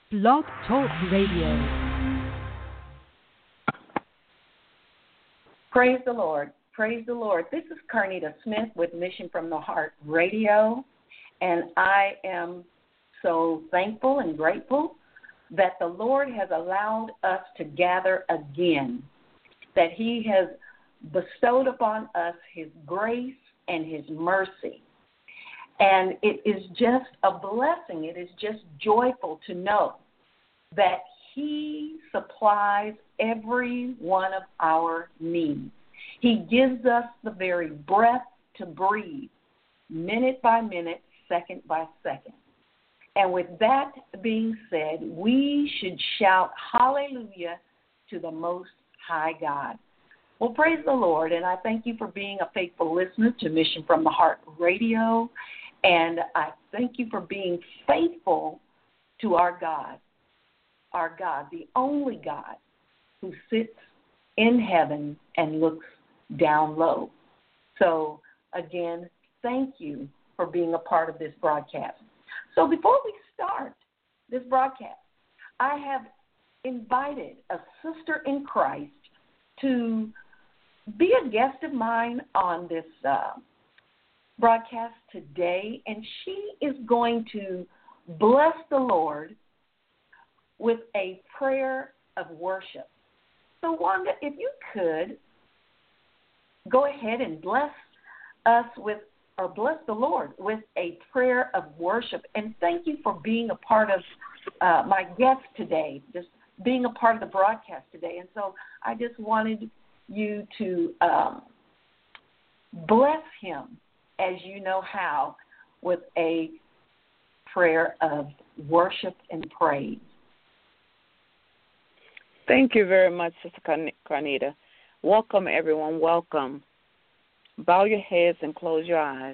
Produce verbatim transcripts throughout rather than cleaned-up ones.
Blog Talk Radio. Praise the Lord. Praise the Lord. This is Carnita Smith with Mission from the Heart Radio, and I am so thankful and grateful that the Lord has allowed us to gather again, that He has bestowed upon us His grace and His mercy. And it is just a blessing. It is just joyful to know that He supplies every one of our needs. He gives us the very breath to breathe, minute by minute, second by second. And with that being said, we should shout hallelujah to the Most High God. Well, praise the Lord, and I thank you for being a faithful listener to Mission from the Heart Radio, and I thank you for being faithful to our God, our God, the only God who sits in heaven and looks down low. So, again, thank you for being a part of this broadcast. So before we start this broadcast, I have invited a sister in Christ to be a guest of mine on this uh, broadcast today, and she is going to bless the Lord with a prayer of worship. So, Wanda, if you could go ahead and bless us with, or bless the Lord with a prayer of worship. And thank you for being a part of uh, my guest today, just being a part of the broadcast today. And so I just wanted you to um, bless him as you know how with a prayer of worship and praise. Thank you very much, Sister Carnita. Welcome, everyone. Welcome. Bow your heads and close your eyes.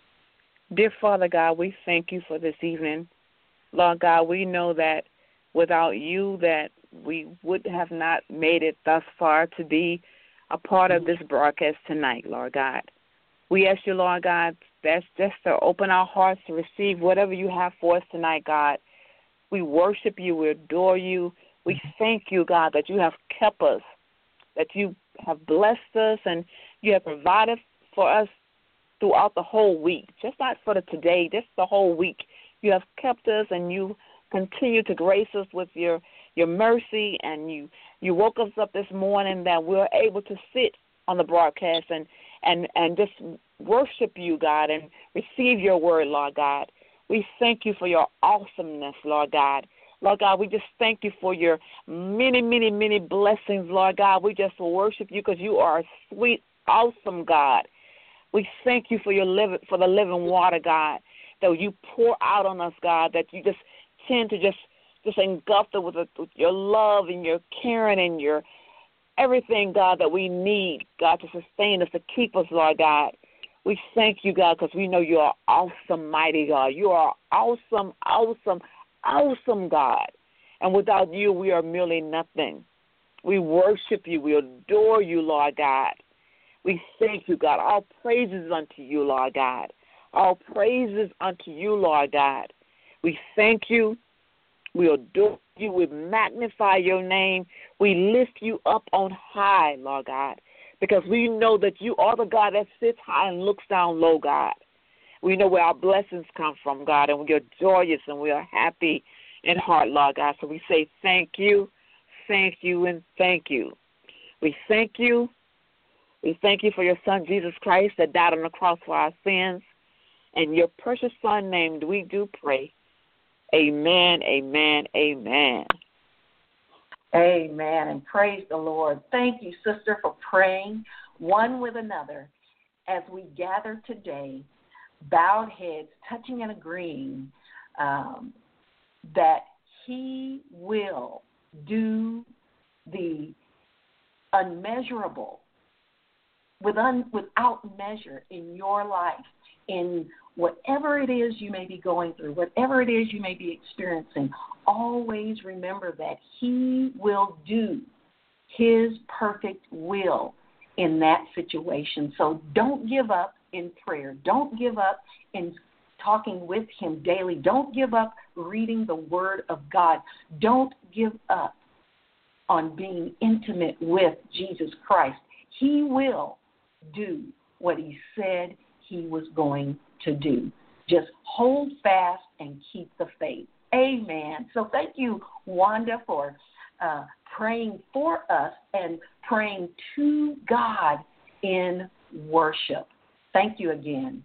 Dear Father God, we thank you for this evening. Lord God, we know that without you that we would have not made it thus far to be a part of this broadcast tonight, Lord God. We ask you, Lord God, that's just to open our hearts to receive whatever you have for us tonight, God. We worship you. We adore you. We thank you, God, that you have kept us, that you have blessed us, and you have provided for us throughout the whole week, just not for the today, just the whole week. You have kept us, and you continue to grace us with your, your mercy, and you, you woke us up this morning that we're able to sit on the broadcast and, and, and just worship you, God, and receive your word, Lord God. We thank you for your awesomeness, Lord God. Lord God, we just thank you for your many, many, many blessings, Lord God. We just worship you because you are a sweet, awesome God. We thank you for your living, for the living water, God, that you pour out on us, God, that you just tend to just, just engulf it with, a, with your love and your caring and your everything, God, that we need, God, to sustain us, to keep us, Lord God. We thank you, God, because we know you are awesome, mighty God. You are awesome, awesome, awesome God. And without you, we are merely nothing. We worship you. We adore you, Lord God. We thank you, God. All praises unto you, Lord God. All praises unto you, Lord God. We thank you. We adore you. We magnify your name. We lift you up on high, Lord God, because we know that you are the God that sits high and looks down low, God. We know where our blessings come from, God, and we are joyous and we are happy in heart, Lord God. So we say thank you, thank you, and thank you. We thank you. We thank you for your Son, Jesus Christ, that died on the cross for our sins. In your precious Son named, we do pray. Amen, amen, amen. Amen, and praise the Lord. Thank you, sister, for praying one with another as we gather today, bowed heads, touching and agreeing um, that he will do the unmeasurable with un, without measure in your life, in whatever it is you may be going through, whatever it is you may be experiencing. Always remember that he will do his perfect will in that situation. So don't give up in prayer. Don't give up in talking with him daily. Don't give up reading the Word of God. Don't give up on being intimate with Jesus Christ. He will do what he said he was going to do. Just hold fast and keep the faith. Amen. So thank you, Wanda, for uh, praying for us and praying to God in worship. Thank you again.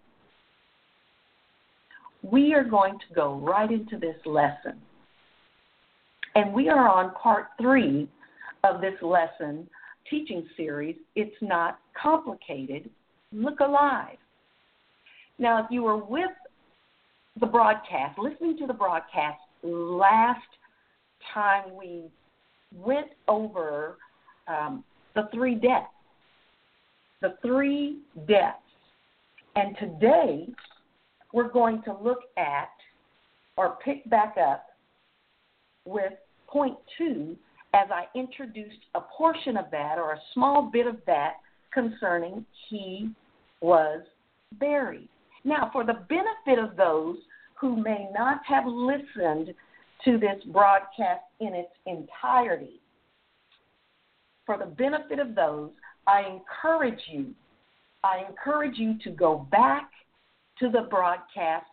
We are going to go right into this lesson. And we are on part three of this lesson teaching series, It's Not Complicated, Look Alive. Now, if you were with the broadcast, listening to the broadcast last time, we went over um, the three deaths. The three deaths. And today, we're going to look at or pick back up with point two as I introduced a portion of that or a small bit of that concerning he was buried. Now, for the benefit of those who may not have listened to this broadcast in its entirety, for the benefit of those, I encourage you, I encourage you to go back to the broadcast,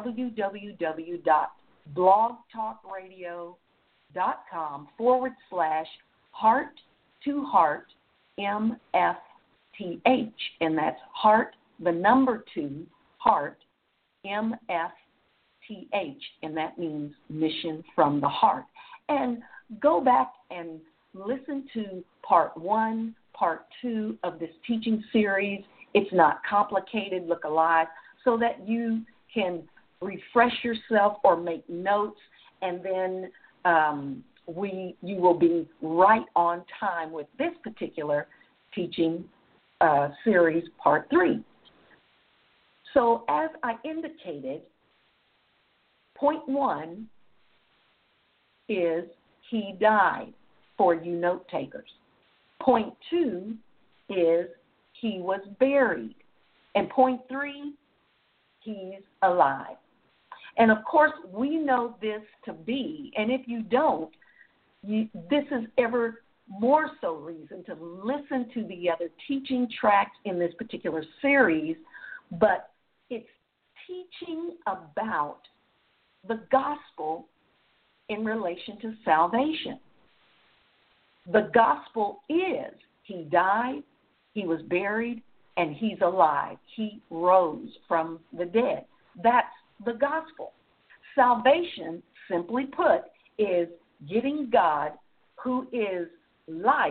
www.blogtalkradio.com forward slash heart to heart M F T H. And that's heart, the number two, heart, M F T H. And that means mission from the heart. And go back and listen to part one, part two of this teaching series, It's Not Complicated, Look Alive, so that you can refresh yourself or make notes, and then um, we you will be right on time with this particular teaching uh, series, part three. So as I indicated, point one is he died, for you note takers. Point two is he was buried. And point three, he's alive. And, of course, we know this to be, and if you don't, you, this is ever more so reason to listen to the other teaching tracks in this particular series, but it's teaching about the gospel in relation to salvation. The gospel is he died, he was buried, and he's alive. He rose from the dead. That's the gospel. Salvation, simply put, is getting God, who is life,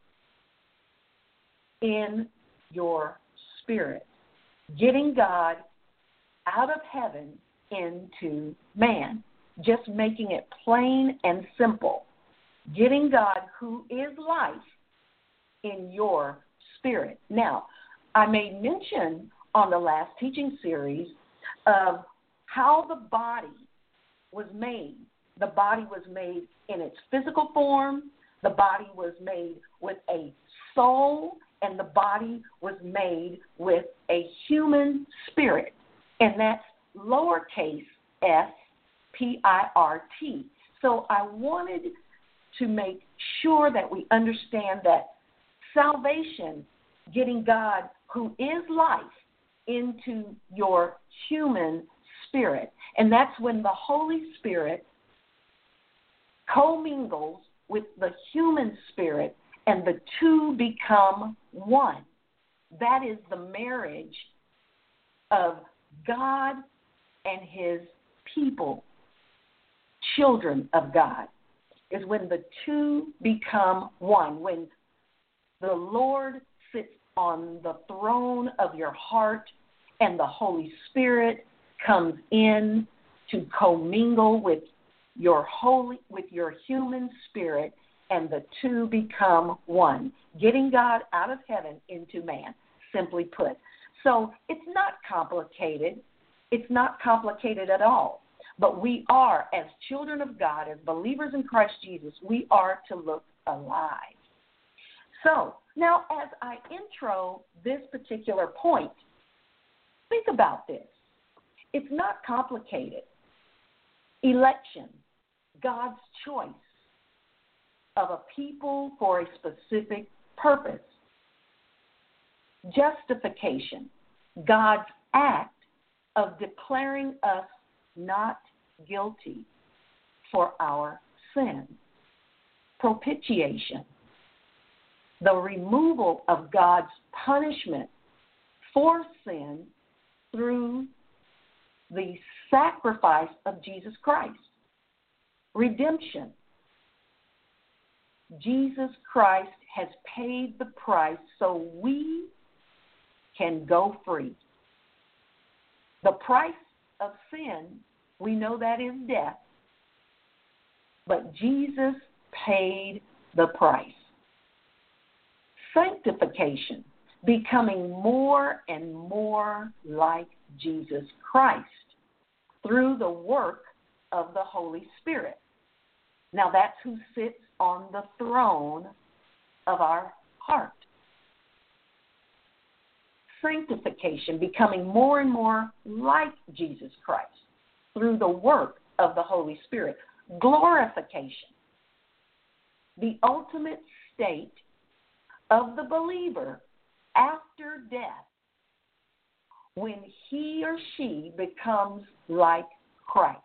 in your spirit. Getting God out of heaven into man. Just making it plain and simple. Getting God, who is life, in your spirit. Now, I made mention on the last teaching series of how the body was made. The body was made in its physical form. The body was made with a soul, and the body was made with a human spirit. And that's lowercase s, P I R T. So I wanted to make sure that we understand that salvation, getting God, who is life, into your human spirit. And that's when the Holy Spirit commingles with the human spirit and the two become one. That is the marriage of God and his people, children of God, is when the two become one, when the Lord sits on the throne of your heart and the Holy Spirit comes in to commingle with your holy, with your human spirit, and the two become one, getting God out of heaven into man, simply put. So it's not complicated. It's not complicated at all. But we are, as children of God, as believers in Christ Jesus, we are to look alive. So now as I intro this particular point, think about this. It's not complicated. Election, God's choice of a people for a specific purpose. Justification, God's act of declaring us not guilty for our sin. Propitiation, the removal of God's punishment for sin through the sacrifice of Jesus Christ. Redemption, Jesus Christ has paid the price so we can go free. The price of sin, we know that is death, but Jesus paid the price. Sanctification, becoming more and more like Jesus Christ through the work of the Holy Spirit. Now that's who sits on the throne of our heart. Sanctification, becoming more and more like Jesus Christ through the work of the Holy Spirit. Glorification, the ultimate state of the believer after death when he or she becomes like Christ.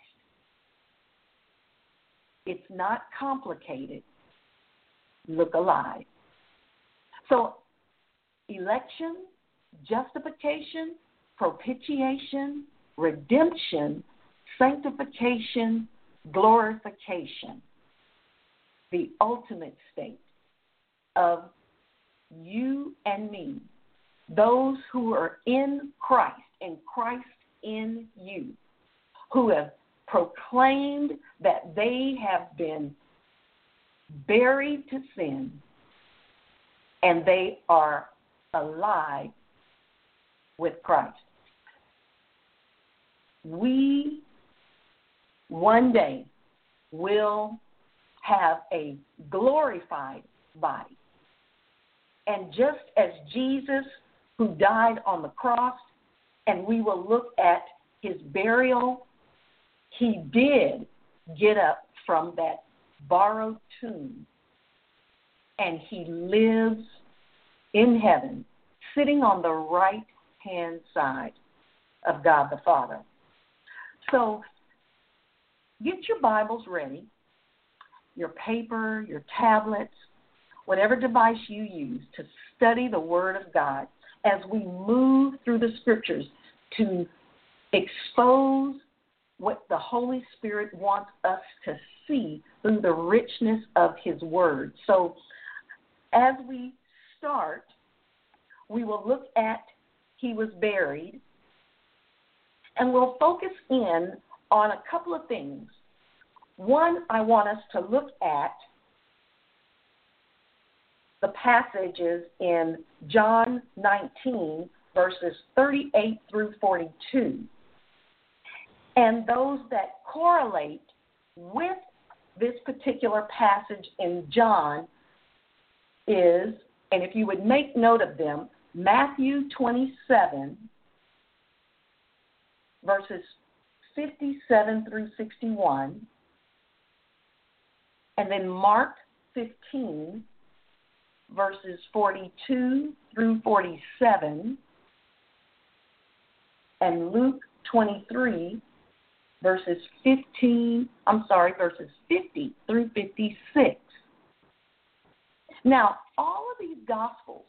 It's not complicated. Look alive. So, election, justification, propitiation, redemption, sanctification, glorification. The ultimate state of you and me, those who are in Christ and Christ in you, who have proclaimed that they have been buried to sin and they are alive with Christ. We one day will have a glorified body. And just as Jesus, who died on the cross, and we will look at his burial, he did get up from that borrowed tomb, and he lives in heaven, sitting on the right-hand side of God the Father. So get your Bibles ready, your paper, your tablets, whatever device you use to study the Word of God as we move through the Scriptures to expose what the Holy Spirit wants us to see through the richness of his Word. So as we start, we will look at he was buried, and we'll focus in on a couple of things. One, I want us to look at the passages in John nineteen, verses thirty-eight through forty-two, and those that correlate with this particular passage in John is, and if you would make note of them, Matthew twenty-seven, verses fifty-seven through sixty-one, and then Mark fifteen, verses forty-two through forty-seven, and Luke twenty-three, verses fifteen, I'm sorry, verses fifty through fifty-six. Now, all of these Gospels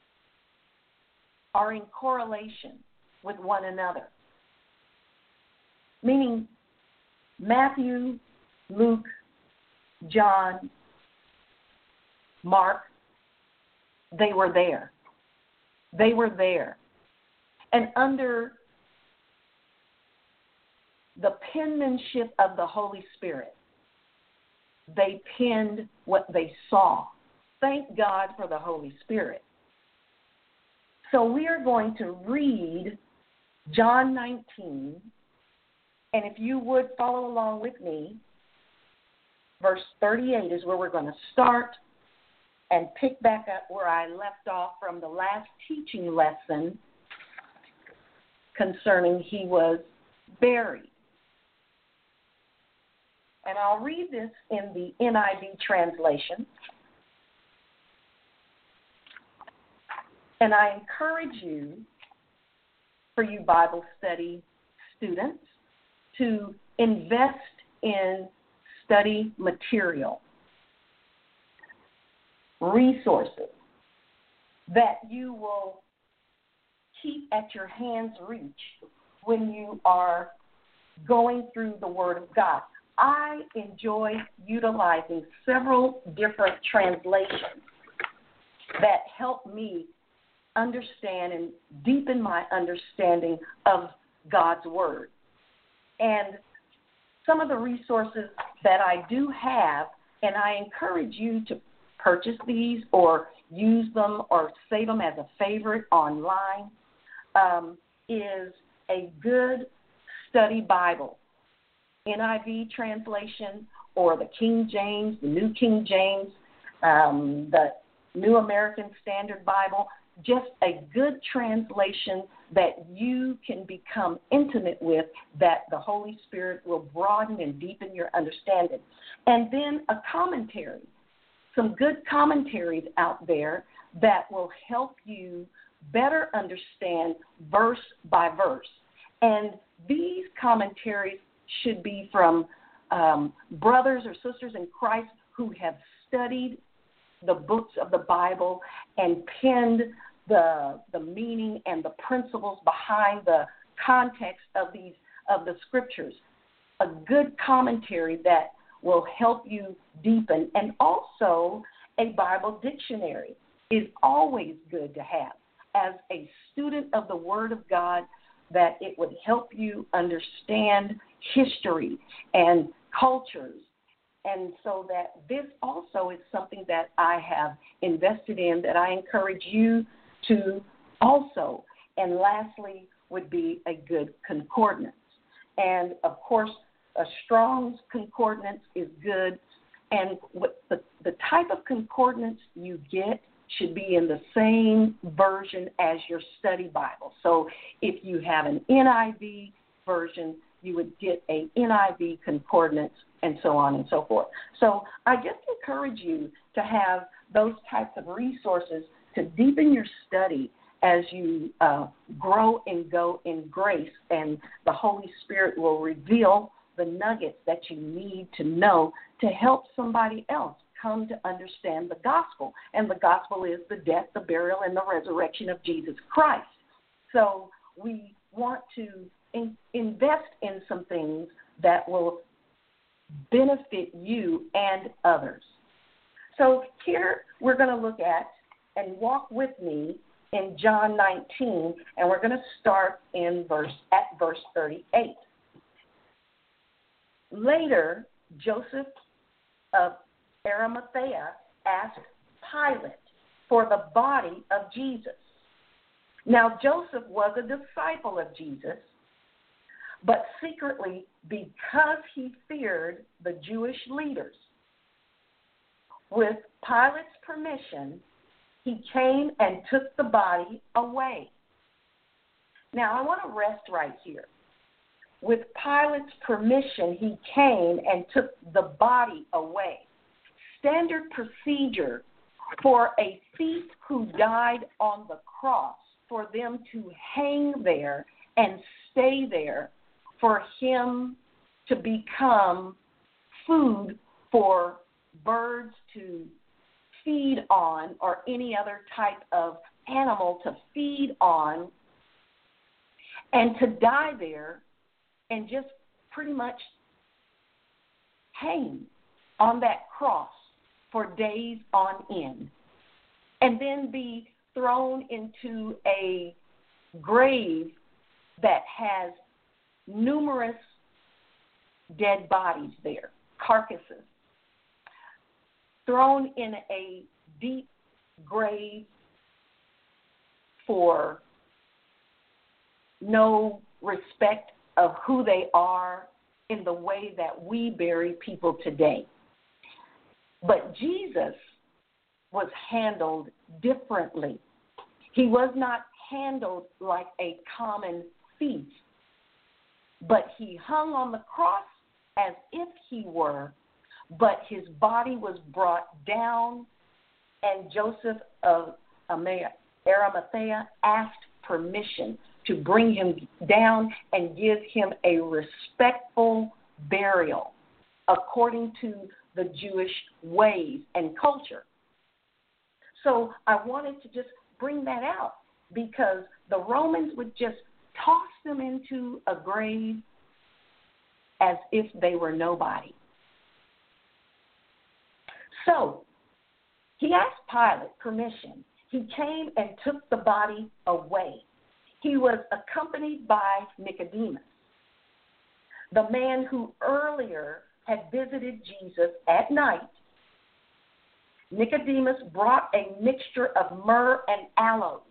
are in correlation with one another, meaning Matthew, Luke, John, Mark, they were there. They were there. And under the penmanship of the Holy Spirit, they penned what they saw. Thank God for the Holy Spirit. So we are going to read John nineteen, and if you would follow along with me, verse thirty-eight is where we're going to start and pick back up where I left off from the last teaching lesson concerning he was buried. And I'll read this in the N I V translation. And I encourage you, for you Bible study students, to invest in study material, resources that you will keep at your hand's reach when you are going through the Word of God. I enjoy utilizing several different translations that help me understand and deepen my understanding of God's Word. And some of the resources that I do have, and I encourage you to purchase these or use them or save them as a favorite online, um, is a good study Bible, N I V translation, or the King James, the New King James, um, the New American Standard Bible, just a good translation that you can become intimate with, that the Holy Spirit will broaden and deepen your understanding. And then a commentary, some good commentaries out there that will help you better understand verse by verse. And these commentaries should be from um, brothers or sisters in Christ who have studied the books of the Bible and penned the the meaning and the principles behind the context of these of the scriptures. A good commentary that will help you deepen, and also a Bible dictionary is always good to have as a student of the Word of God, that it would help you understand history and cultures. And so that this also is something that I have invested in, that I encourage you to also. And lastly would be a good concordance. And, of course, a Strong's concordance is good. And what the, the type of concordance you get should be in the same version as your study Bible. So if you have an N I V version, you would get a N I V concordance, and so on and so forth. So I just encourage you to have those types of resources to deepen your study as you uh, grow and go in grace, and the Holy Spirit will reveal the nuggets that you need to know to help somebody else come to understand the gospel. And the gospel is the death, the burial, and the resurrection of Jesus Christ. So we want to in, invest in some things that will benefit you and others. So here we're going to look at and walk with me in John nineteen, and we're going to start in verse at verse thirty-eight. Later, Joseph of Arimathea asked Pilate for the body of Jesus. Now, Joseph was a disciple of Jesus, but secretly, because he feared the Jewish leaders, with Pilate's permission, he came and took the body away. Now, I want to rest right here. With Pilate's permission, he came and took the body away. Standard procedure for a thief who died on the cross, for them to hang there and stay there, for him to become food for birds to feed on, or any other type of animal to feed on, and to die there and just pretty much hang on that cross for days on end, and then be thrown into a grave that has numerous dead bodies there, carcasses, thrown in a deep grave for no respect of who they are in the way that we bury people today. But Jesus was handled differently. He was not handled like a common thief. but he hung on the cross as if he were, but his body was brought down, and Joseph of Arimathea asked permission to bring him down and give him a respectful burial according to the Jewish ways and culture. So I wanted to just bring that out because the Romans would just toss them into a grave as if they were nobody. So he asked Pilate permission. He came and took the body away. He was accompanied by Nicodemus, the man who earlier had visited Jesus at night. Nicodemus brought a mixture of myrrh and aloes.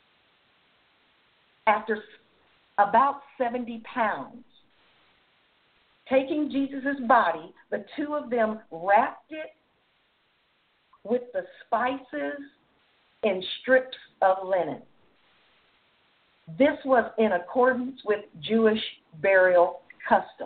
After about seventy pounds, taking Jesus' body, the two of them wrapped it with the spices in strips of linen. This was in accordance with Jewish burial custom.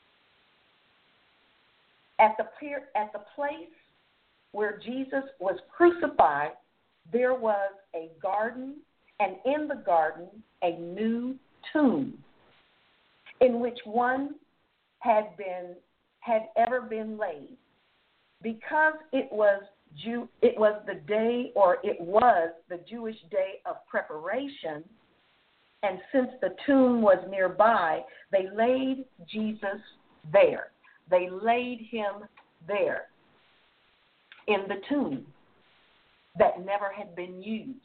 At the, at the place where Jesus was crucified, there was a garden, and in the garden, a new tomb in which one had been had ever been laid. Because it was Jew, it was the day, or it was the Jewish day of preparation, and since the tomb was nearby, they laid Jesus there. They laid him there in the tomb that never had been used.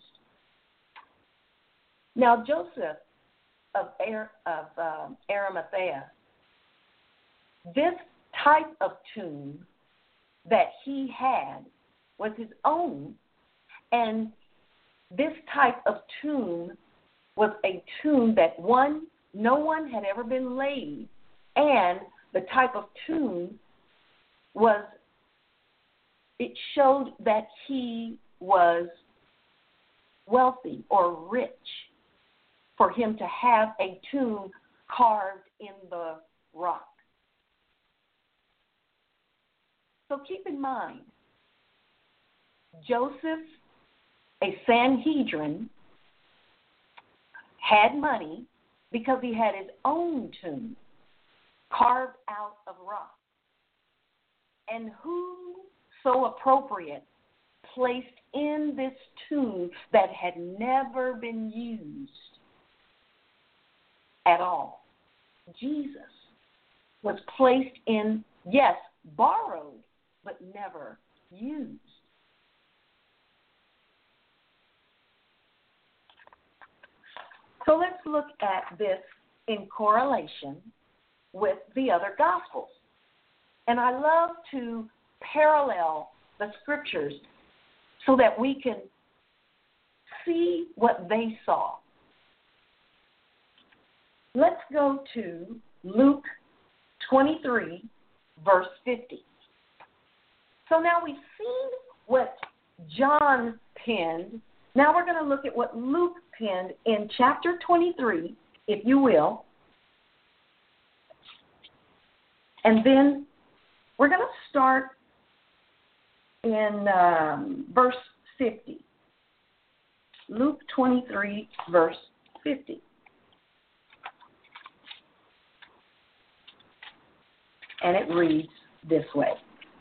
Now, Joseph of, Ar- of um, Arimathea, this type of tomb that he had was his own, and this type of tomb was a tomb that one, no one had ever been laid, and the type of tomb was, it showed that he was wealthy or rich for him to have a tomb carved in the rock. So keep in mind, Joseph, a Sanhedrin, had money because he had his own tomb carved out of rock. And who so appropriate placed in this tomb that had never been used at all? Jesus was placed in, yes, borrowed, but never used. So let's look at this in correlation with the other Gospels. And I love to parallel the Scriptures so that we can see what they saw. Let's go to Luke twenty-three, verse fifty. So now we've seen what John penned. Now we're going to look at what Luke penned in chapter twenty-three, if you will. And then we're going to start in um, verse fifty. Luke twenty-three, verse fifty. And it reads this way.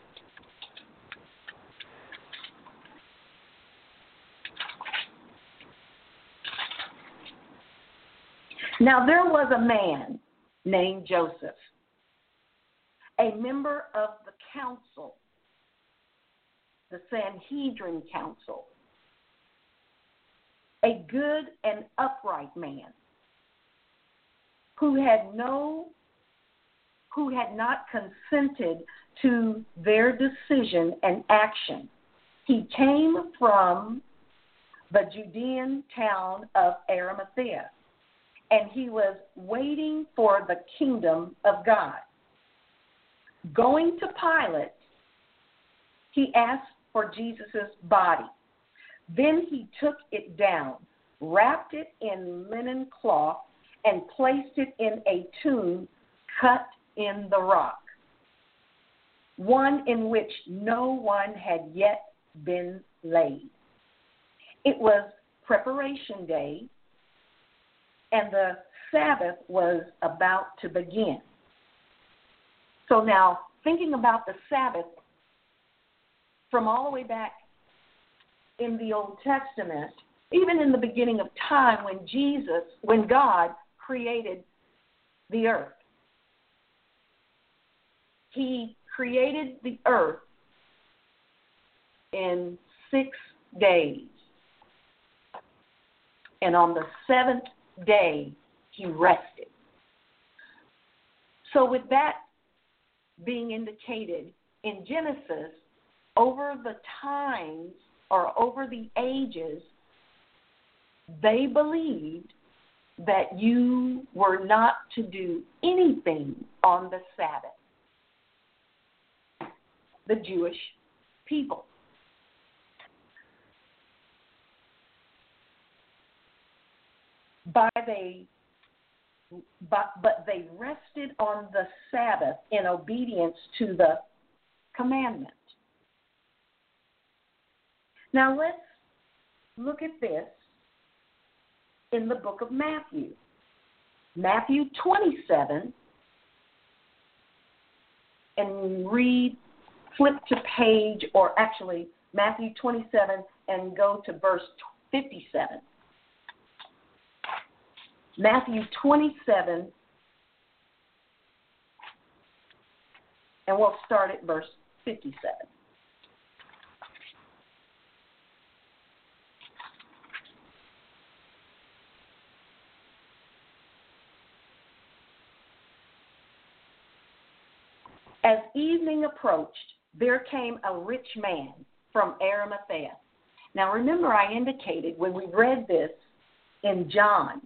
Now there was a man named Joseph, a member of the council, the Sanhedrin council, a good and upright man, who had no, who had not consented to their decision and action. He came from the Judean town of Arimathea, and he was waiting for the kingdom of God. Going to Pilate, he asked for Jesus' body. Then he took it down, wrapped it in linen cloth, and placed it in a tomb cut in the rock, one in which no one had yet been laid. It was preparation day, and the Sabbath was about to begin. So now, thinking about the Sabbath from all the way back in the Old Testament, even in the beginning of time when Jesus, when God created the earth, He created the earth in six days. And on the seventh day, He rested. So with that being indicated in Genesis, over the times or over the ages, they believed that you were not to do anything on the Sabbath. The Jewish people. By they, but, but they rested on the Sabbath in obedience to the commandment. Now let's look at this in the book of Matthew. Matthew twenty-seven, and read, flip to page, or actually Matthew twenty-seven and go to verse fifty-seven. Matthew twenty-seven, and we'll start at verse fifty-seven. As evening approached, there came a rich man from Arimathea. Now remember, I indicated when we read this in John,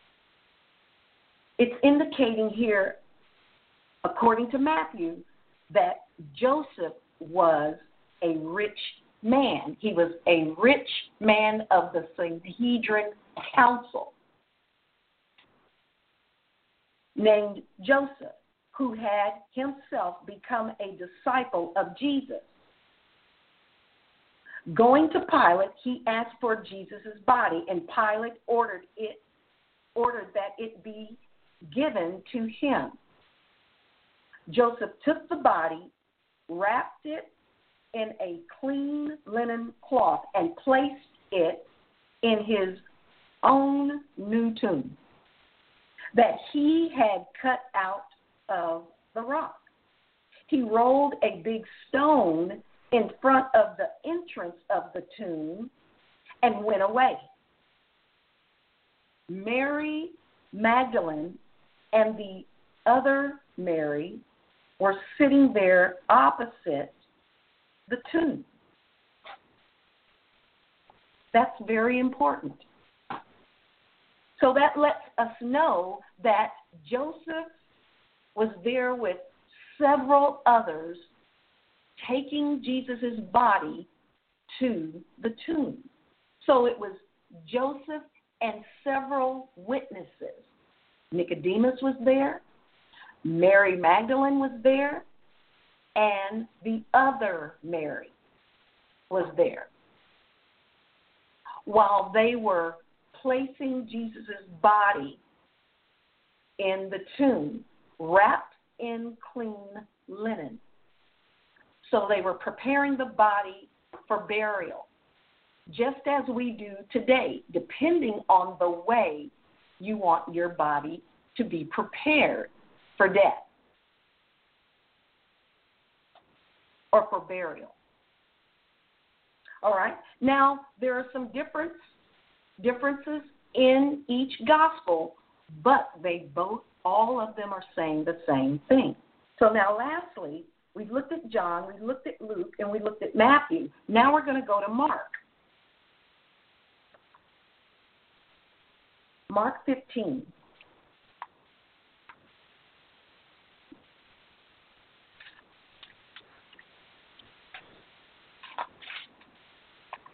it's indicating here, according to Matthew, that Joseph was a rich man. He was a rich man of the Sanhedrin Council named Joseph, who had himself become a disciple of Jesus. Going to Pilate, he asked for Jesus' body, and Pilate ordered it, ordered that it be given to him. Joseph took the body, wrapped it in a clean linen cloth, and placed it in his own new tomb that he had cut out of the rock. He rolled a big stone in front of the entrance of the tomb and went away. Mary Magdalene and the other Mary were sitting there opposite the tomb. That's very important. So that lets us know that Joseph was there with several others taking Jesus' body to the tomb. So it was Joseph and several witnesses. Nicodemus was there, Mary Magdalene was there, and the other Mary was there. While they were placing Jesus' body in the tomb, wrapped in clean linen. So they were preparing the body for burial, just as we do today, depending on the way you want your body to be prepared for death or for burial. All right. Now, there are some difference, differences in each gospel, but they both, all of them are saying the same thing. So now, lastly, we've looked at John, we looked at Luke, and we looked at Matthew. Now we're going to go to Mark. Mark fifteen.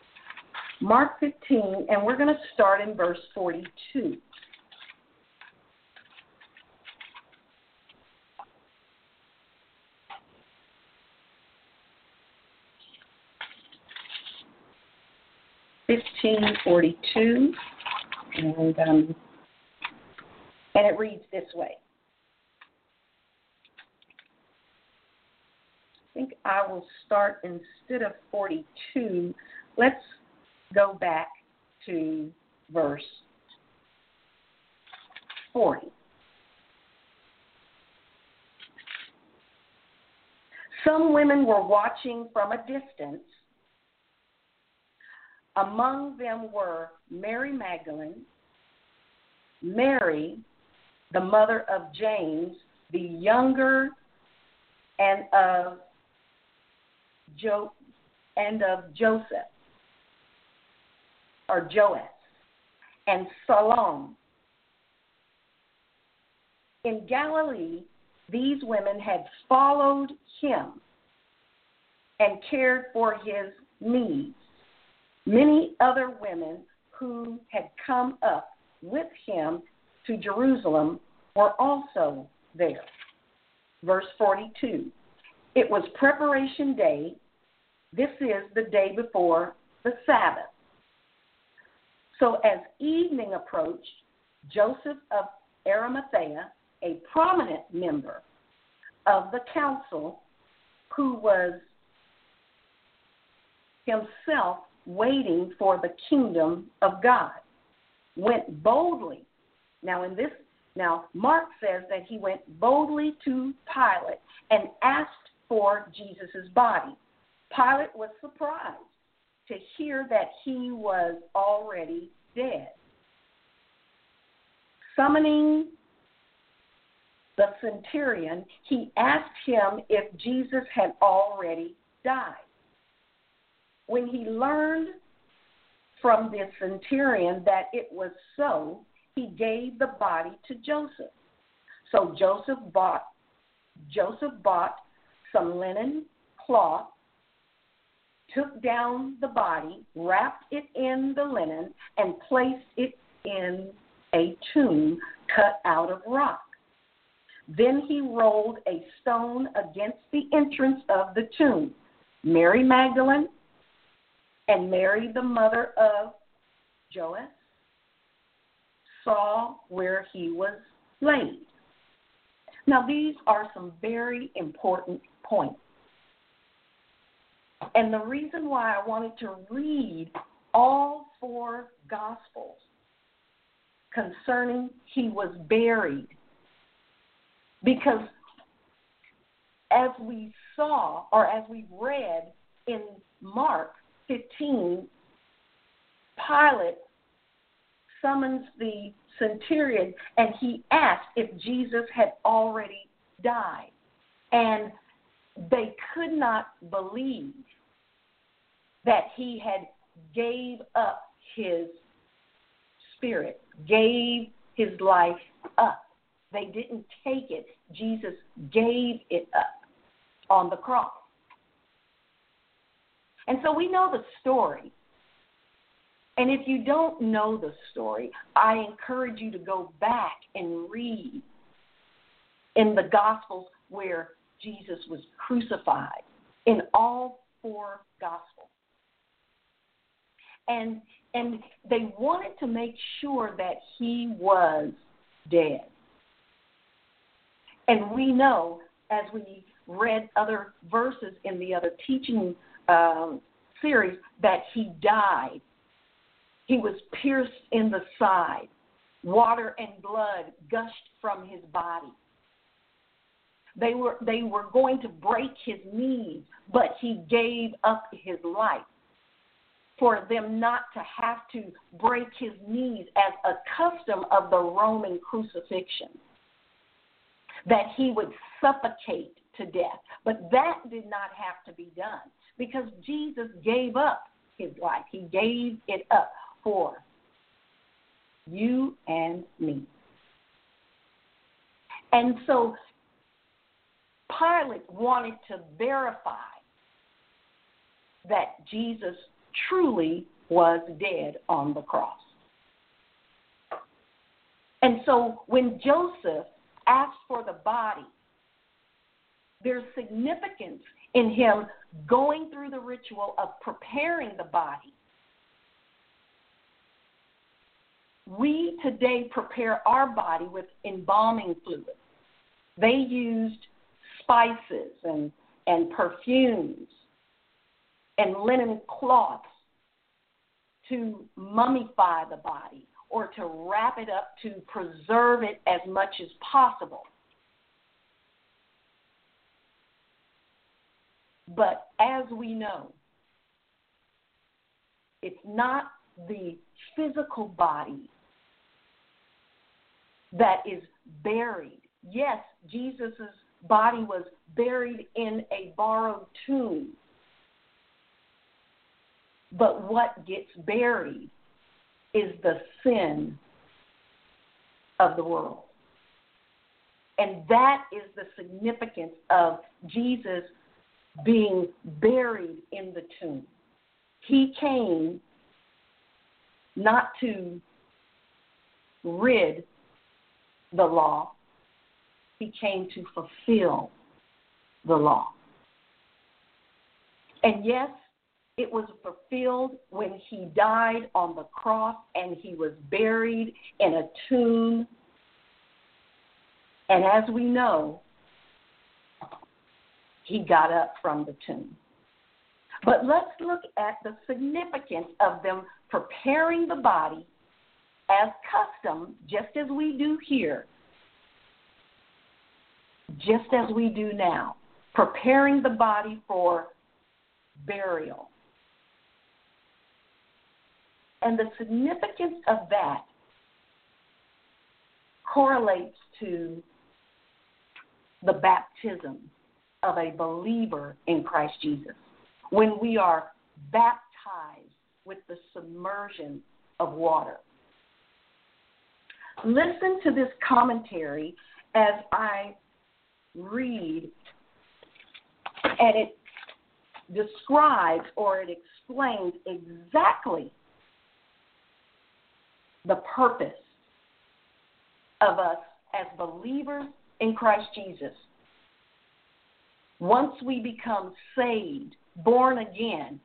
Mark fifteen, and we're going to start in verse forty-two. fifteen forty-two, and, um, and it reads this way. I think I will start, instead of forty-two, let's go back to verse forty. Some women were watching from a distance. Among them were Mary Magdalene, Mary, the mother of James, the younger, and of Jo and of Joseph, or Joas, and Salome. In Galilee, these women had followed him and cared for his needs. Many other women who had come up with him to Jerusalem were also there. Verse forty-two. It was preparation day. This is the day before the Sabbath. So as evening approached, Joseph of Arimathea, a prominent member of the council, who was himself waiting for the kingdom of God, went boldly. Now in this, now Mark says that he went boldly to Pilate and asked for Jesus' body. Pilate was surprised to hear that he was already dead. Summoning the centurion, he asked him if Jesus had already died. When he learned from the centurion that it was so, he gave the body to Joseph. So Joseph bought Joseph bought some linen cloth, took down the body, wrapped it in the linen, and placed it in a tomb cut out of rock. Then he rolled a stone against the entrance of the tomb. Mary Magdalene and Mary, the mother of Joas, saw where he was laid. Now, these are some very important points. And the reason why I wanted to read all four Gospels concerning he was buried, because as we saw, or as we read in Mark fifteen, Pilate summons the centurion and he asked if Jesus had already died. And they could not believe that he had gave up his spirit, gave his life up. They didn't take it. Jesus gave it up on the cross. And so we know the story. And if you don't know the story, I encourage you to go back and read in the Gospels where Jesus was crucified, in all four Gospels. And, and they wanted to make sure that he was dead. And we know, as we read other verses in the other teaching um, series, that he died. He was pierced in the side. Water and blood gushed from his body. They were, they were going to break his knees, but he gave up his life for them not to have to break his knees as a custom of the Roman crucifixion, that he would suffocate to death. But that did not have to be done because Jesus gave up his life. He gave it up for you and me. And so Pilate wanted to verify that Jesus truly was dead on the cross. And so when Joseph asked for the body, there's significance in him going through the ritual of preparing the body We today prepare our body with embalming fluid. They used spices and, and perfumes and linen cloths to mummify the body or to wrap it up to preserve it as much as possible. But as we know, it's not the physical body that is buried. Yes, Jesus' body was buried in a borrowed tomb. But what gets buried is the sin of the world. And that is the significance of Jesus being buried in the tomb. He came not to rid the law. He came to fulfill the law. And yes, it was fulfilled when he died on the cross and he was buried in a tomb. And as we know, he got up from the tomb. But let's look at the significance of them preparing the body as custom, just as we do here, just as we do now, preparing the body for burial. And the significance of that correlates to the baptism of a believer in Christ Jesus. When we are baptized with the submersion of water. Listen to this commentary as I read, and it describes or it explains exactly the purpose of us as believers in Christ Jesus. Once we become saved, born again,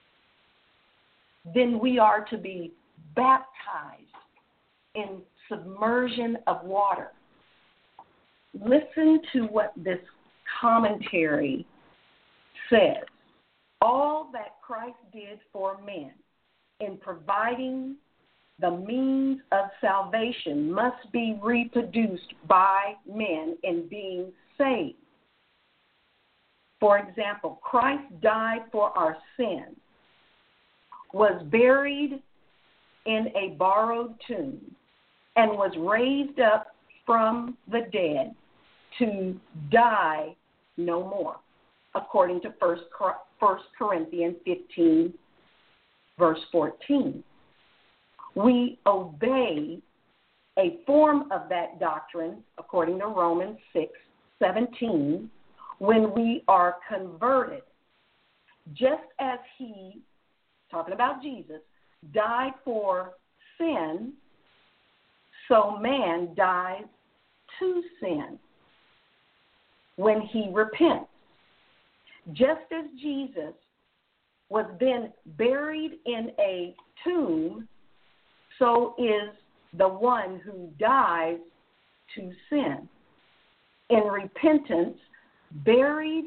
then we are to be baptized in submersion of water. Listen to what this commentary says. All that Christ did for men in providing the means of salvation must be reproduced by men in being saved. For example, Christ died for our sins, was buried in a borrowed tomb, and was raised up from the dead to die no more, according to First Corinthians fifteen, verse fourteen. We obey a form of that doctrine, according to Romans six seventeen, when we are converted, just as he, talking about Jesus, died for sin, so man dies to sin when he repents. Just as Jesus was then buried in a tomb, so is the one who dies to sin. In repentance, buried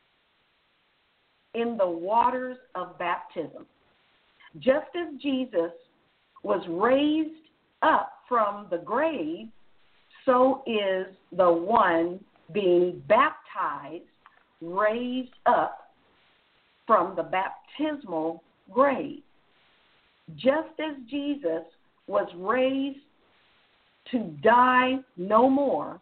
in the waters of baptism. Just as Jesus was raised up from the grave, so is the one being baptized raised up from the baptismal grave. Just as Jesus was raised to die no more,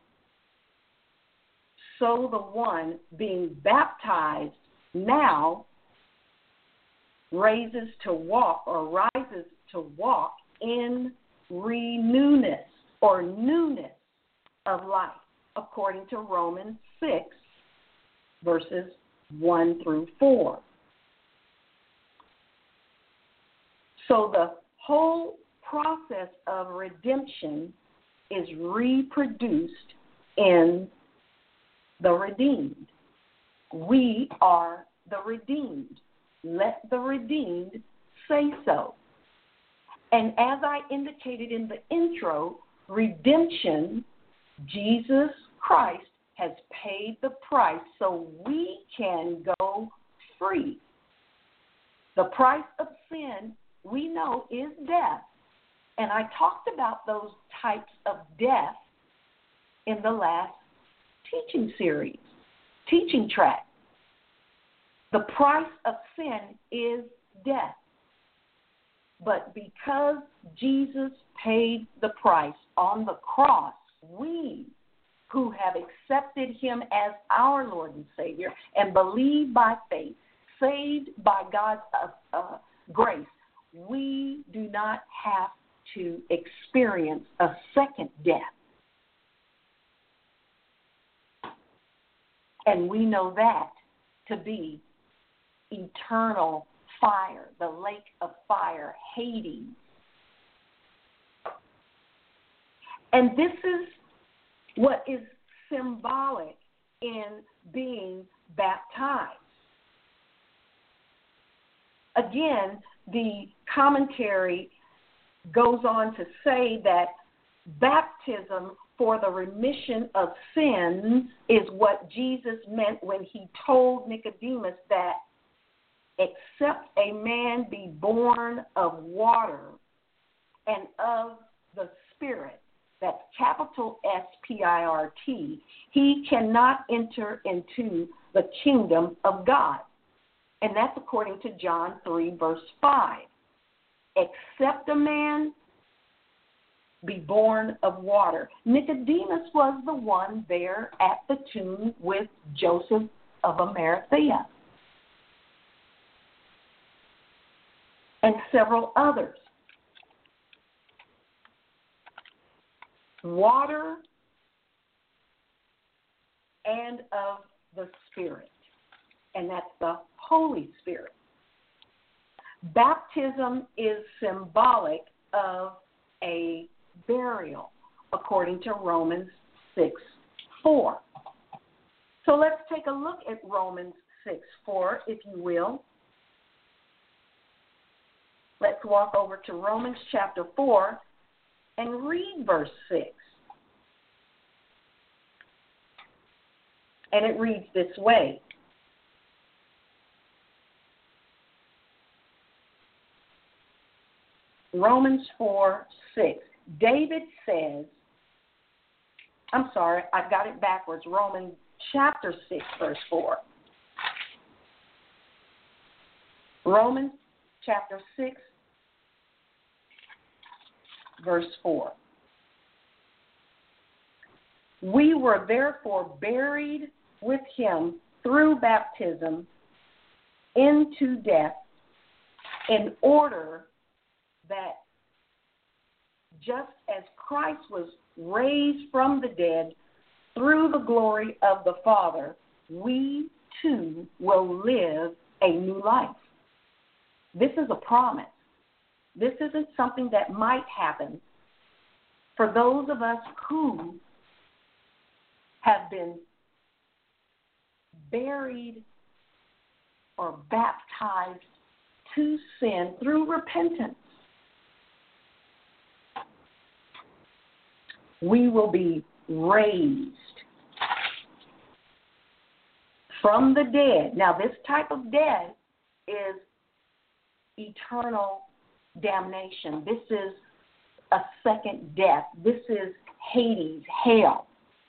so the one being baptized now raises to walk or rises to walk in renewness or newness of life, according to Romans six, verses one through four. So the whole process of redemption is reproduced in the redeemed. We are the redeemed. Let the redeemed say so. And as I indicated in the intro, redemption, Jesus Christ has paid the price so we can go free. The price of sin, we know, is death. And I talked about those types of death in the last teaching series, teaching track. The price of sin is death. But because Jesus paid the price on the cross, we who have accepted him as our Lord and Savior and believe by faith, saved by God's uh, uh, grace, we do not have to experience a second death. And we know that to be eternal fire, the lake of fire, Hades. And this is what is symbolic in being baptized. Again, the commentary goes on to say that baptism for the remission of sins is what Jesus meant when he told Nicodemus that except a man be born of water and of the Spirit, that's capital S P I R T, he cannot enter into the kingdom of God. And that's according to John three, verse five. Except a man be born of water. Nicodemus was the one there at the tomb with Joseph of Arimathea and several others. Water and of the Spirit, and that's the Holy Spirit. Baptism is symbolic of a burial, according to Romans six four. So let's take a look at Romans six four, if you will. Let's walk over to Romans chapter four and read verse six. And it reads this way. Romans four six. David says, I'm sorry, I've got it backwards. Romans chapter six, verse four. Romans chapter six, verse four. We were therefore buried with him through baptism into death, in order that just as Christ was raised from the dead through the glory of the Father, we too will live a new life. This is a promise. This isn't something that might happen. For those of us who have been buried or baptized to sin through repentance, we will be raised from the dead. Now, this type of death is eternal damnation. This is a second death. This is Hades, hell.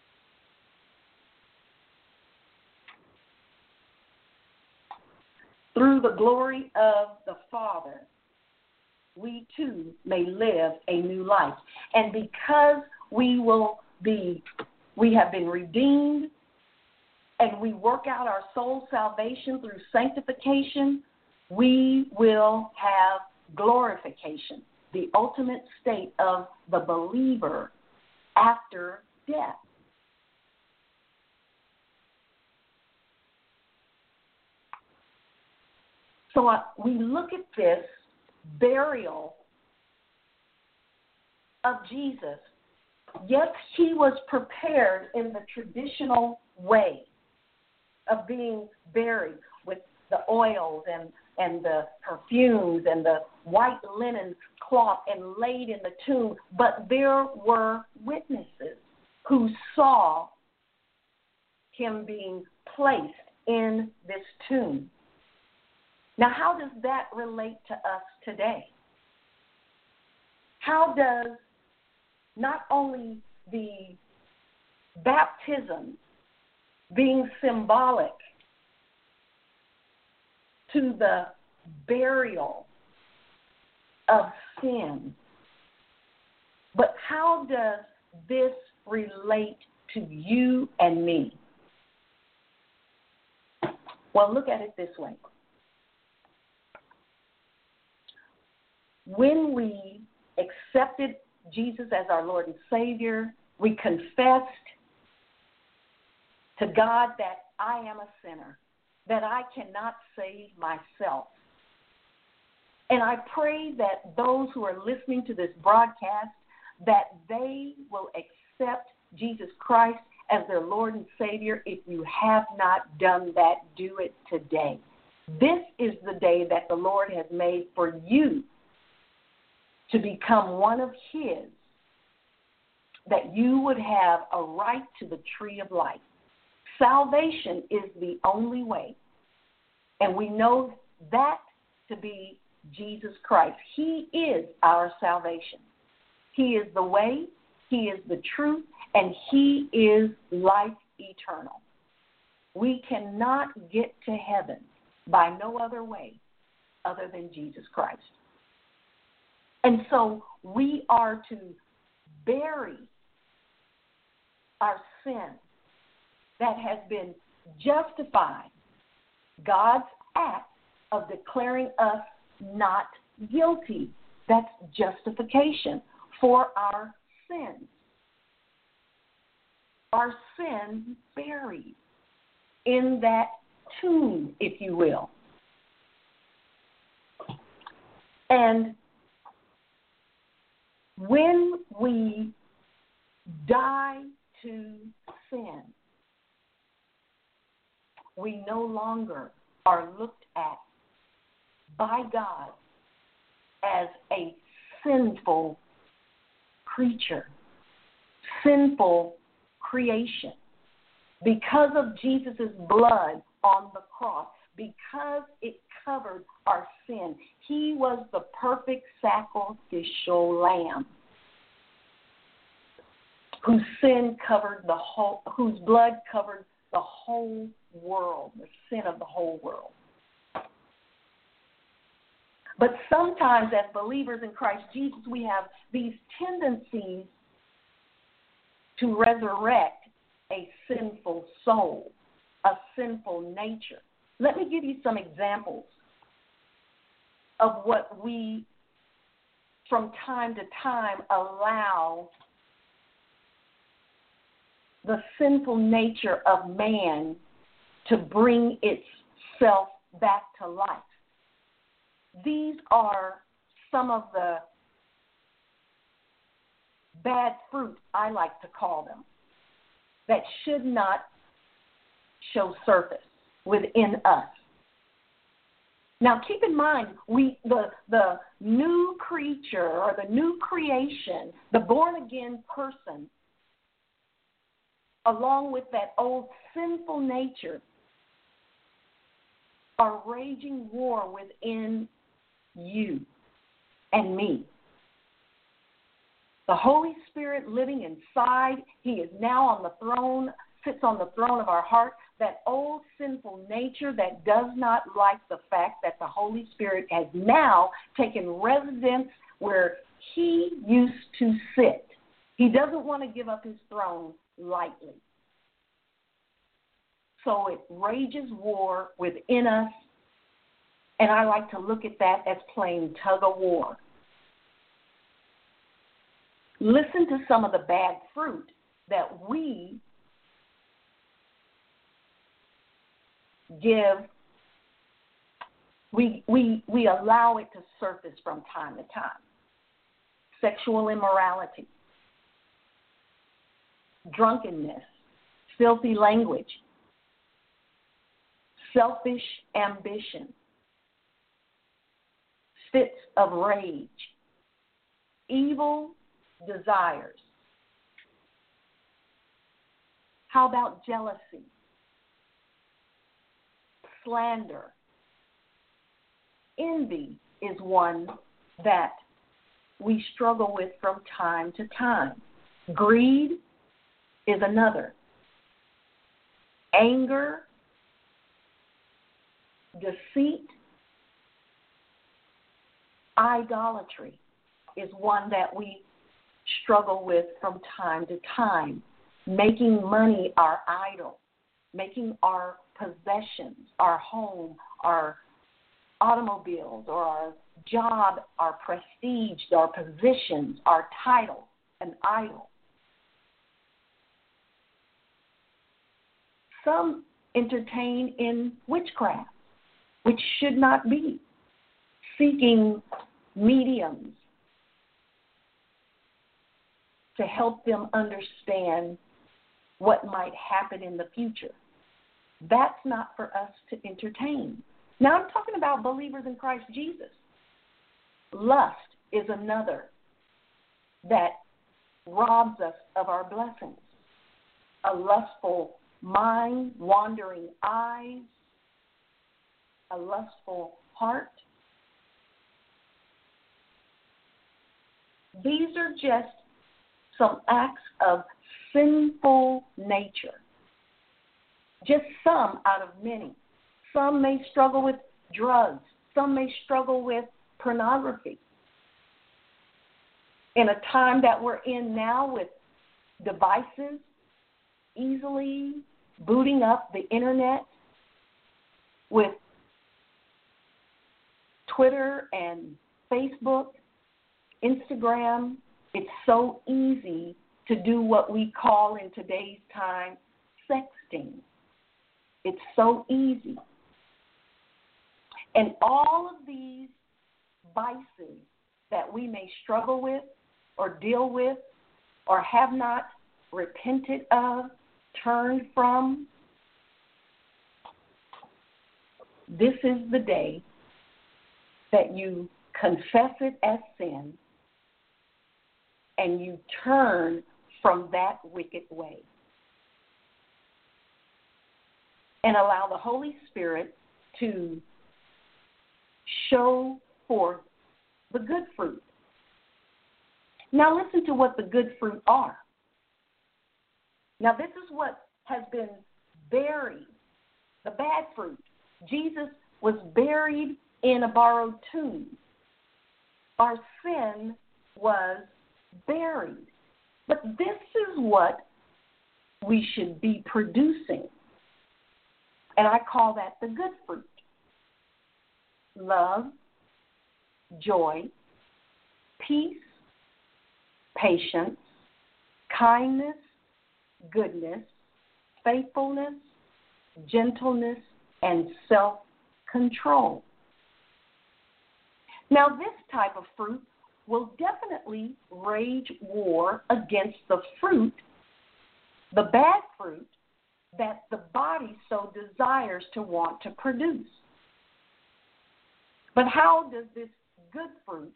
Through the glory of the Father, we too may live a new life. And because we will be, we have been redeemed, and we work out our soul salvation through sanctification, we will have glorification, the ultimate state of the believer after death. So uh, we look at this burial of Jesus. Yes, he was prepared in the traditional way of being buried with the oils and, and the perfumes and the white linen cloth and laid in the tomb, but there were witnesses who saw him being placed in this tomb. Now, how does that relate to us today? How does not only the baptism being symbolic to the burial of sin, but how does this relate to you and me? Well, look at it this way. When we accepted Jesus as our Lord and Savior, we confessed to God that I am a sinner, that I cannot save myself. And I pray that those who are listening to this broadcast, that they will accept Jesus Christ as their Lord and Savior. If you have not done that, do it today. This is the day that the Lord has made for you to become one of His, that you would have a right to the tree of life. Salvation is the only way, and we know that to be Jesus Christ. He is our salvation. He is the way, He is the truth, and He is life eternal. We cannot get to heaven by no other way other than Jesus Christ. And so we are to bury our sin that has been justified, God's act of declaring us not guilty. That's justification for our sins. Our sin buried in that tomb, if you will. And when we die to sin, we no longer are looked at by God as a sinful creature, sinful creation. Because of Jesus' blood on the cross, because it covered our sin, He was the perfect sacrificial lamb whose sin covered the whole, whose blood covered the whole world, the sin of the whole world. But sometimes as believers in Christ Jesus, we have these tendencies to resurrect a sinful soul, a sinful nature. Let me give you some examples of what we, from time to time, allow the sinful nature of man to bring itself back to life. These are some of the bad fruit, I like to call them, that should not show surface within us. Now, keep in mind, we the the new creature or the new creation, the born-again person, along with that old sinful nature, are waging war within you and me. The Holy Spirit living inside, He is now on the throne, sits on the throne of our heart. That old sinful nature that does not like the fact that the Holy Spirit has now taken residence where He used to sit. He doesn't want to give up His throne lightly. So it rages war within us, and I like to look at that as playing tug of war. Listen to some of the bad fruit that we give, we, we, we allow it to surface from time to time. Sexual immorality, drunkenness, filthy language, selfish ambition, fits of rage, evil desires. How about jealousy, slander? Envy is one that we struggle with from time to time. Greed is another. Anger, deceit, idolatry is one that we struggle with from time to time. Making money our idol, making our possessions, our home, our automobiles, or our job, our prestige, our positions, our title, an idol. Some entertain in witchcraft, which should not be. Seeking mediums to help them understand what might happen in the future. That's not for us to entertain. Now I'm talking about believers in Christ Jesus. Lust is another that robs us of our blessings. A lustful mind, wandering eyes, a lustful heart. These are just some acts of sinful nature. Just some out of many. Some may struggle with drugs. Some may struggle with pornography. In a time that we're in now with devices easily booting up the internet, with Twitter and Facebook, Instagram, it's so easy to do what we call in today's time sexting. It's so easy. And all of these vices that we may struggle with or deal with or have not repented of, turned from, this is the day that you confess it as sin and you turn from that wicked way and allow the Holy Spirit to show forth the good fruit. Now listen to what the good fruit are. Now this is what has been buried, the bad fruit. Jesus was buried in a borrowed tomb. Our sin was buried. But this is what we should be producing. And I call that the good fruit. Love, joy, peace, patience, kindness, goodness, faithfulness, gentleness, and self-control. Now, this type of fruit will definitely wage war against the fruit, the bad fruit, that the body so desires to want to produce. But how does this good fruit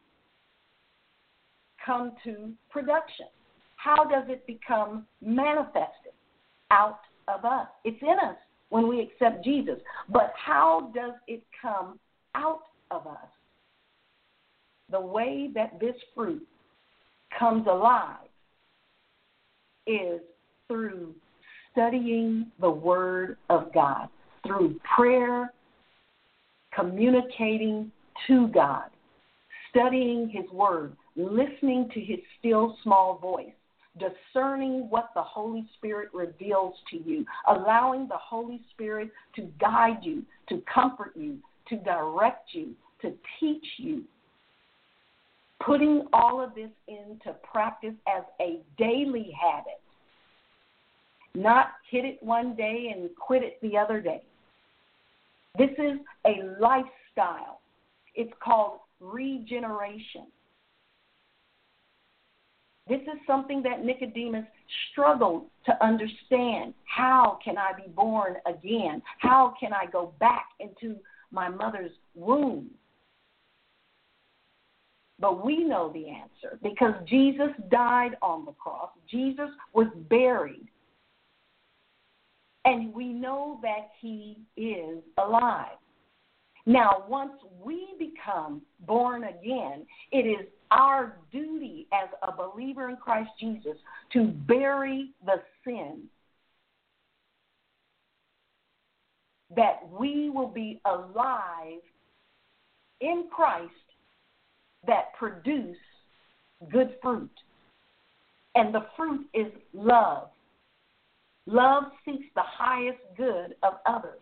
come to production? How does it become manifested out of us? It's in us when we accept Jesus. But how does it come out of us? The way that this fruit comes alive is through studying the Word of God, through prayer, communicating to God, studying His Word, listening to His still small voice, discerning what the Holy Spirit reveals to you, allowing the Holy Spirit to guide you, to comfort you, to direct you, to teach you. Putting all of this into practice as a daily habit, not hit it one day and quit it the other day. This is a lifestyle. It's called regeneration. This is something that Nicodemus struggled to understand. How can I be born again? How can I go back into my mother's womb? But we know the answer because Jesus died on the cross. Jesus was buried. And we know that he is alive. Now, once we become born again, it is our duty as a believer in Christ Jesus to bury the sin, that we will be alive in Christ that produce good fruit. And the fruit is love. Love seeks the highest good of others.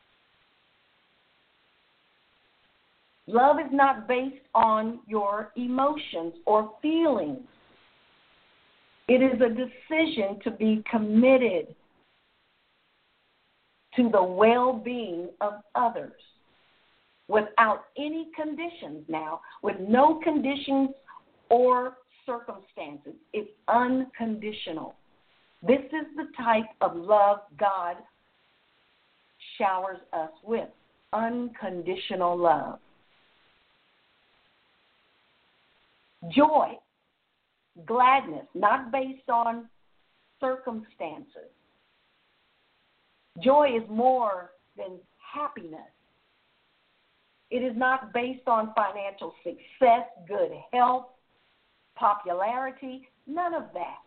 Love is not based on your emotions or feelings. It is a decision to be committed to the well-being of others without any conditions now, with no conditions or circumstances. It's unconditional. This is the type of love God showers us with, unconditional love. Joy, gladness, not based on circumstances. Joy is more than happiness. It is not based on financial success, good health, popularity, none of that.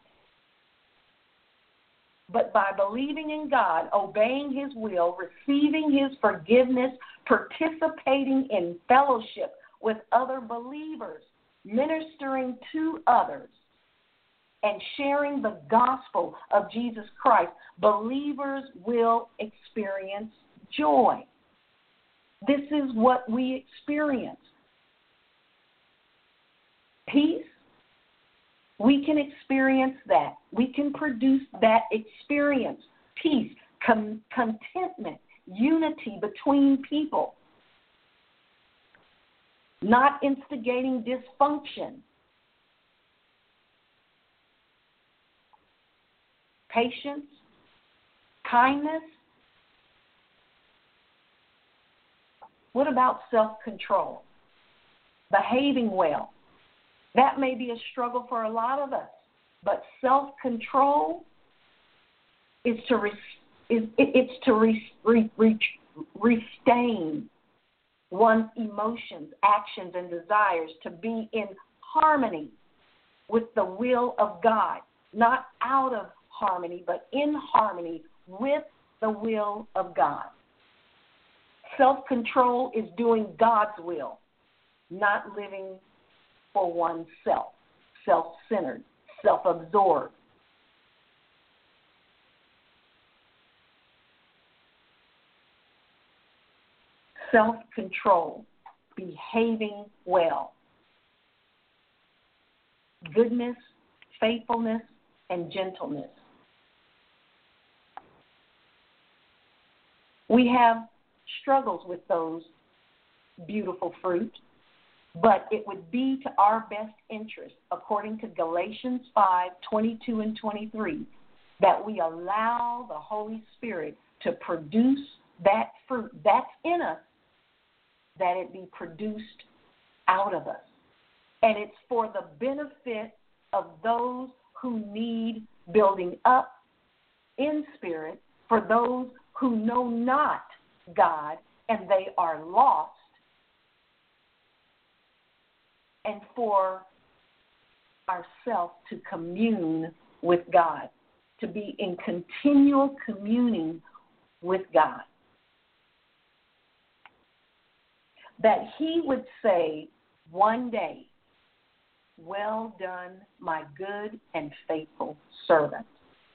But by believing in God, obeying his will, receiving his forgiveness, participating in fellowship with other believers, ministering to others, and sharing the gospel of Jesus Christ, believers will experience joy. This is what we experience. Peace, we can experience that. We can produce that experience. Peace, con- contentment, unity between people, not instigating dysfunction. Patience, kindness. What about self-control? Behaving well. That may be a struggle for a lot of us, but self-control is to re, is it's to re, re, re, restrain one's emotions, actions, and desires to be in harmony with the will of God, not out of harmony, but in harmony with the will of God. Self-control is doing God's will, not living for oneself, self-centered, self-absorbed. Self-control, behaving well. Goodness, faithfulness, and gentleness. We have struggles with those beautiful fruit, but it would be to our best interest, according to Galatians five, twenty-two and twenty-three, that we allow the Holy Spirit to produce that fruit that's in us, that it be produced out of us. And it's for the benefit of those who need building up in spirit, for those who know not God and they are lost, and for ourselves to commune with God, to be in continual communing with God. That he would say one day, "Well done, my good and faithful servant."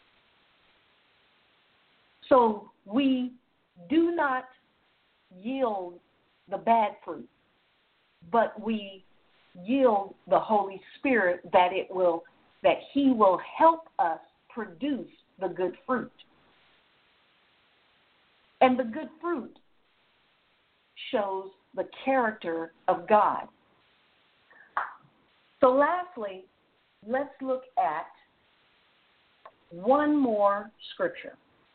So we do not yield the bad fruit, but we yield the Holy Spirit that it will, that he will help us produce the good fruit. And the good fruit shows the character of God. So lastly, let's look at one more scripture.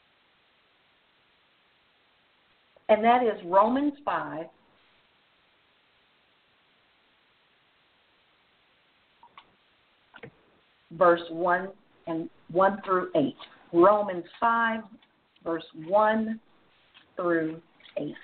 And that is Romans five, verse one and one through eight. Romans five, verse one through eight.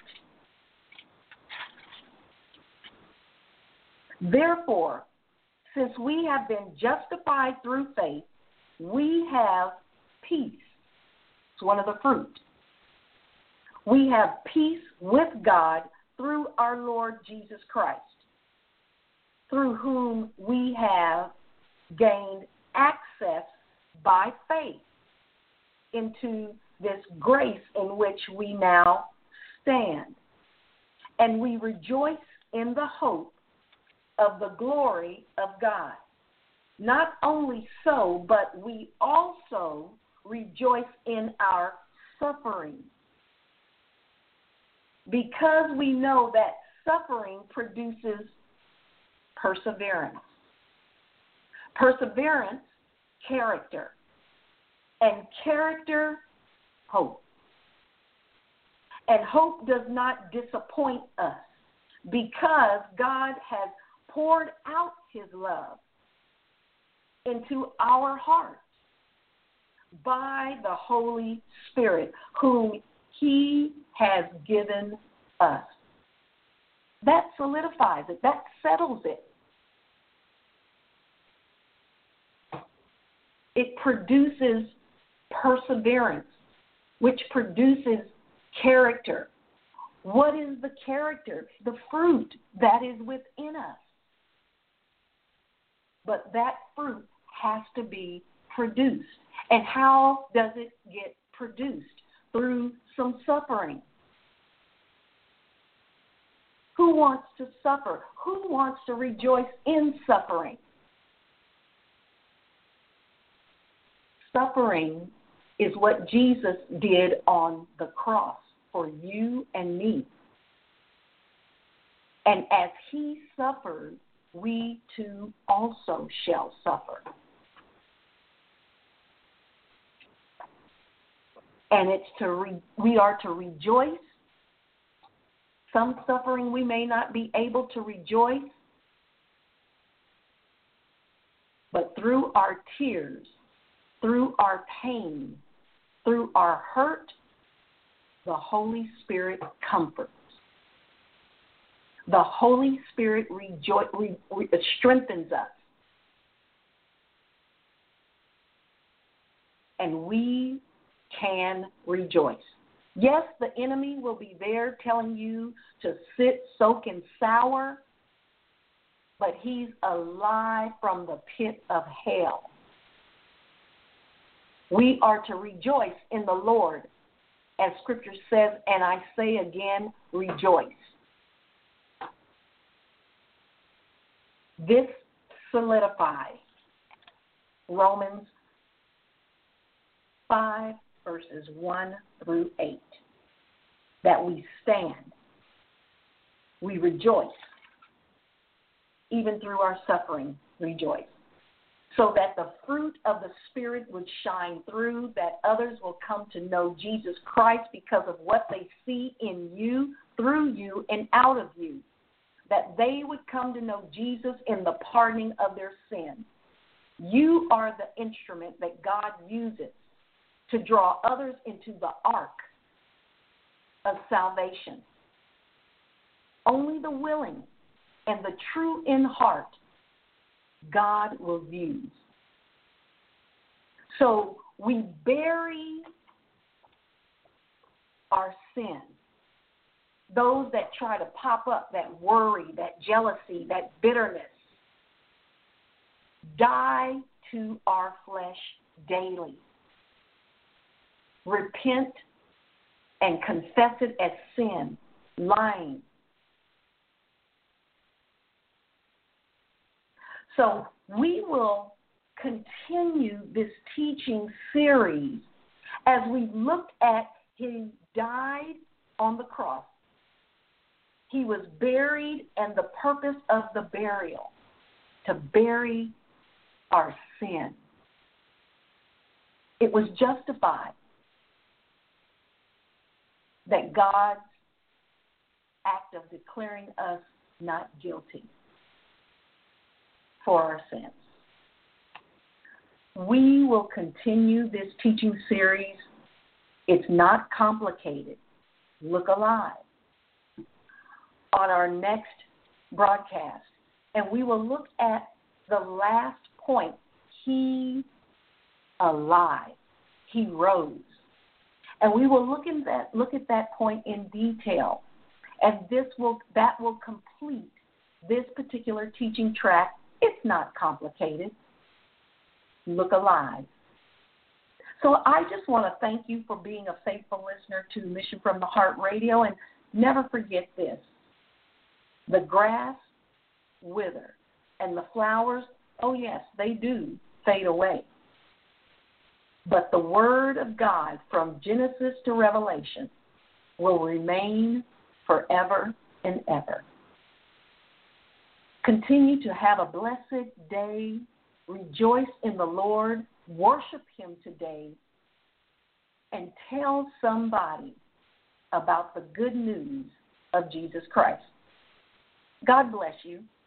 Therefore, since we have been justified through faith, we have peace. It's one of the fruit. We have peace with God through our Lord Jesus Christ, through whom we have gained access by faith into this grace in which we now stand. And we rejoice in the hope of the glory of God. Not only so, but we also rejoice in our suffering, because we know that suffering produces perseverance. Perseverance, character. And character, hope. And hope does not disappoint us, because God has poured out his love into our hearts by the Holy Spirit, whom he has given us. That solidifies it. That settles it. It produces perseverance, which produces character. What is the character? The fruit that is within us. But that fruit has to be produced. And how does it get produced? Through some suffering. Who wants to suffer? Who wants to rejoice in suffering? Suffering is what Jesus did on the cross for you and me. And as he suffered, we too also shall suffer. And it's to re- we are to rejoice. Some suffering we may not be able to rejoice, but through our tears, through our pain, through our hurt, the Holy Spirit comforts. The Holy Spirit rejo- re- re- strengthens us. And we can rejoice. Yes, the enemy will be there telling you to sit, soak, and sour, but he's alive from the pit of hell. We are to rejoice in the Lord, as Scripture says, and I say again, rejoice. This solidifies Romans five, verses one through eight, that we stand, we rejoice, even through our suffering, rejoice, so that the fruit of the Spirit would shine through, that others will come to know Jesus Christ because of what they see in you, through you, and out of you, that they would come to know Jesus in the pardoning of their sins. You are the instrument that God uses to draw others into the ark of salvation. Only the willing and the true in heart God will use. So we bury our sin. Those that try to pop up, that worry, that jealousy, that bitterness, die to our flesh daily. Repent and confess it as sin, lying. So we will continue this teaching series as we look at he died on the cross. He was buried, and the purpose of the burial, to bury our sin. It was justified that God's act of declaring us not guilty for our sins. we will continue this teaching series. It's not complicated. Look alive on our next broadcast. And we will look at the last point. He alive. He rose. And we will look in that look at that point in detail. And this will that will complete this particular teaching track. It's not complicated. Look alive. So I just want to thank you for being a faithful listener to Mission from the Heart Radio, and never forget this. The grass wither and the flowers, oh yes, they do fade away. But the Word of God from Genesis to Revelation will remain forever and ever. Continue to have a blessed day. Rejoice in the Lord. Worship Him today. And tell somebody about the good news of Jesus Christ. God bless you.